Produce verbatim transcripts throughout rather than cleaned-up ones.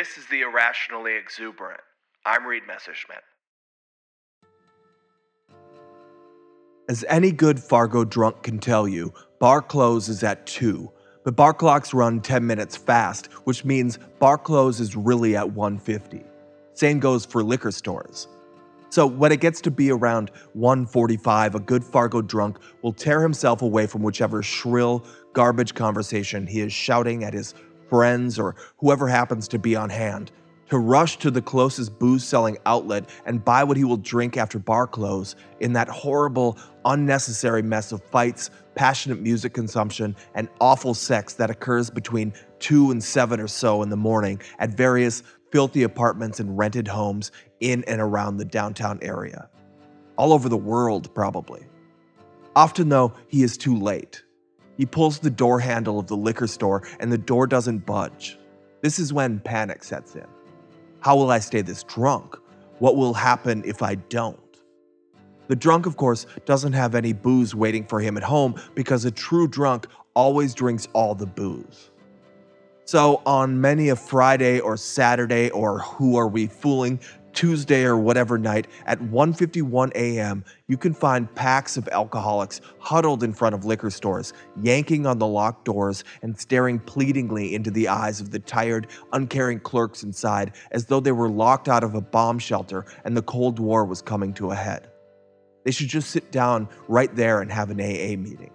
This is the Irrationally Exuberant. I'm Reed Messerschmidt. As any good Fargo drunk can tell you, bar close is at two, but bar clocks run ten minutes fast, which means bar close is really at one fifty. Same goes for liquor stores. So when it gets to be around one forty-five, a good Fargo drunk will tear himself away from whichever shrill, garbage conversation he is shouting at his friends or whoever happens to be on hand, to rush to the closest booze-selling outlet and buy what he will drink after bar close in that horrible, unnecessary mess of fights, passionate music consumption, and awful sex that occurs between two and seven or so in the morning at various filthy apartments and rented homes in and around the downtown area. All over the world, probably. Often, though, he is too late. He pulls the door handle of the liquor store and the door doesn't budge. This is when panic sets in. How will I stay this drunk? What will happen if I don't? The drunk, of course, doesn't have any booze waiting for him at home because a true drunk always drinks all the booze. So on many a Friday or Saturday or who are we fooling, Tuesday or whatever night at one fifty-one a.m., you can find packs of alcoholics huddled in front of liquor stores, yanking on the locked doors and staring pleadingly into the eyes of the tired, uncaring clerks inside as though they were locked out of a bomb shelter and the Cold War was coming to a head. They should just sit down right there and have an A A meeting.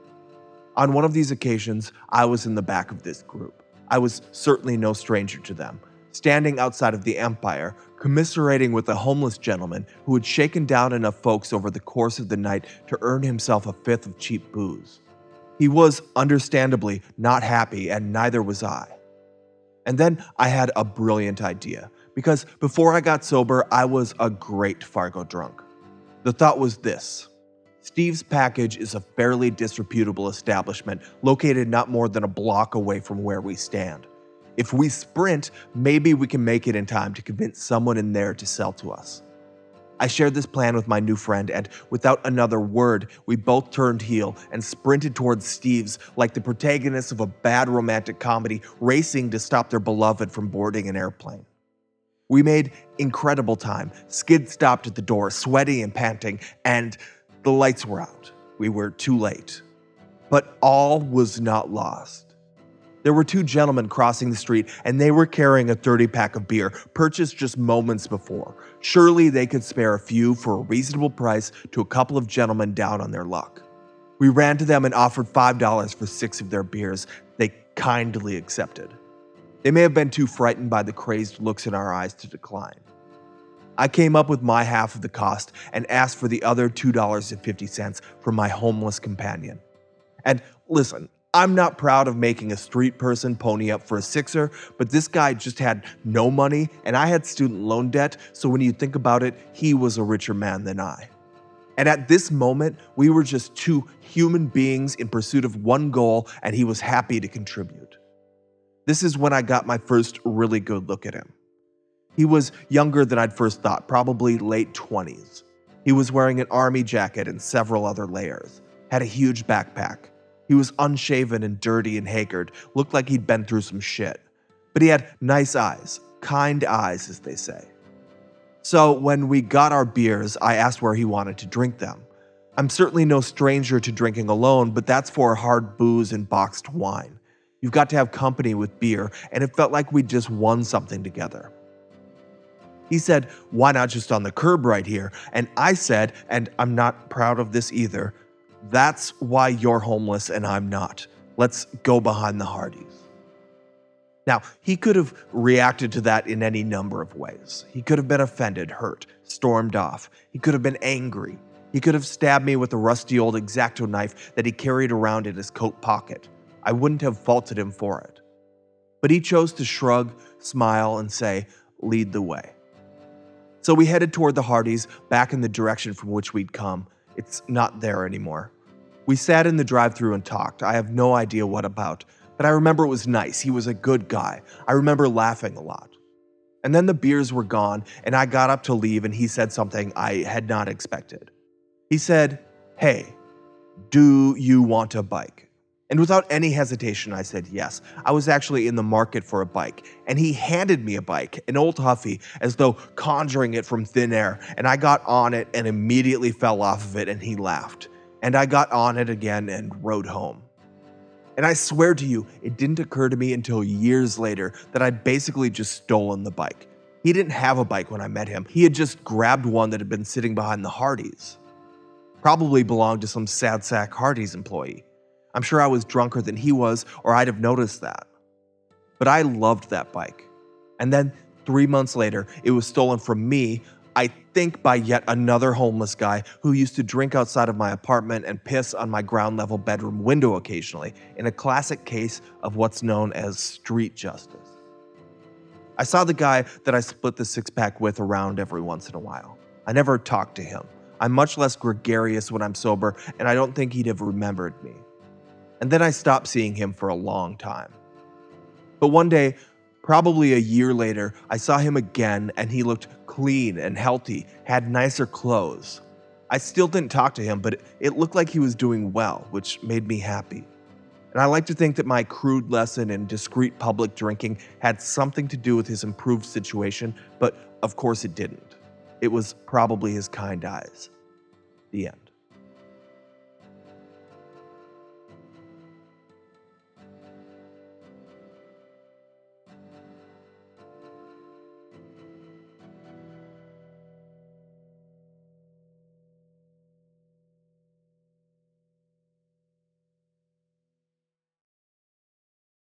On one of these occasions, I was in the back of this group. I was certainly no stranger to them, standing outside of the Empire, commiserating with a homeless gentleman who had shaken down enough folks over the course of the night to earn himself a fifth of cheap booze. He was, understandably, not happy, and neither was I. And then I had a brilliant idea, because before I got sober, I was a great Fargo drunk. The thought was this. Steve's Package is a fairly disreputable establishment located not more than a block away from where we stand. If we sprint, maybe we can make it in time to convince someone in there to sell to us. I shared this plan with my new friend, and without another word, we both turned heel and sprinted towards Steve's like the protagonists of a bad romantic comedy racing to stop their beloved from boarding an airplane. We made incredible time. Skid stopped at the door, sweaty and panting, and the lights were out. We were too late. But all was not lost. There were two gentlemen crossing the street, and they were carrying a thirty-pack of beer, purchased just moments before. Surely they could spare a few for a reasonable price to a couple of gentlemen down on their luck. We ran to them and offered five dollars for six of their beers. They kindly accepted. They may have been too frightened by the crazed looks in our eyes to decline. I came up with my half of the cost and asked for the other two dollars and fifty cents from my homeless companion. And listen, I'm not proud of making a street person pony up for a sixer, but this guy just had no money and I had student loan debt, so when you think about it, he was a richer man than I. And at this moment, we were just two human beings in pursuit of one goal, and he was happy to contribute. This is when I got my first really good look at him. He was younger than I'd first thought, probably late twenties. He was wearing an army jacket and several other layers, had a huge backpack. He was unshaven and dirty and haggard, looked like he'd been through some shit. But he had nice eyes, kind eyes, as they say. So when we got our beers, I asked where he wanted to drink them. I'm certainly no stranger to drinking alone, but that's for hard booze and boxed wine. You've got to have company with beer, and it felt like we'd just won something together. He said, why not just on the curb right here? And I said, and I'm not proud of this either, that's why you're homeless and I'm not. Let's go behind the Hardys. Now, he could have reacted to that in any number of ways. He could have been offended, hurt, stormed off. He could have been angry. He could have stabbed me with a rusty old X-Acto knife that he carried around in his coat pocket. I wouldn't have faulted him for it. But he chose to shrug, smile, and say, lead the way. So we headed toward the Hardys, back in the direction from which we'd come. It's not there anymore. We sat in the drive-thru and talked. I have no idea what about, but I remember it was nice. He was a good guy. I remember laughing a lot. And then the beers were gone, and I got up to leave, and he said something I had not expected. He said, hey, do you want a bike? And without any hesitation, I said yes. I was actually in the market for a bike, and he handed me a bike, an old Huffy, as though conjuring it from thin air, and I got on it and immediately fell off of it, and he laughed. And I got on it again and rode home. And I swear to you, it didn't occur to me until years later that I'd basically just stolen the bike. He didn't have a bike when I met him. He had just grabbed one that had been sitting behind the Hardys. Probably belonged to some sad sack Hardee's employee. I'm sure I was drunker than he was, or I'd have noticed that. But I loved that bike. And then, three months later, it was stolen from me, I think by yet another homeless guy who used to drink outside of my apartment and piss on my ground level bedroom window occasionally, in a classic case of what's known as street justice. I saw the guy that I split the six-pack with around every once in a while. I never talked to him. I'm much less gregarious when I'm sober, and I don't think he'd have remembered me. And then I stopped seeing him for a long time. But one day, probably a year later, I saw him again and he looked clean and healthy, had nicer clothes. I still didn't talk to him, but it looked like he was doing well, which made me happy. And I like to think that my crude lesson in discreet public drinking had something to do with his improved situation, but of course it didn't. It was probably his kind eyes. The end.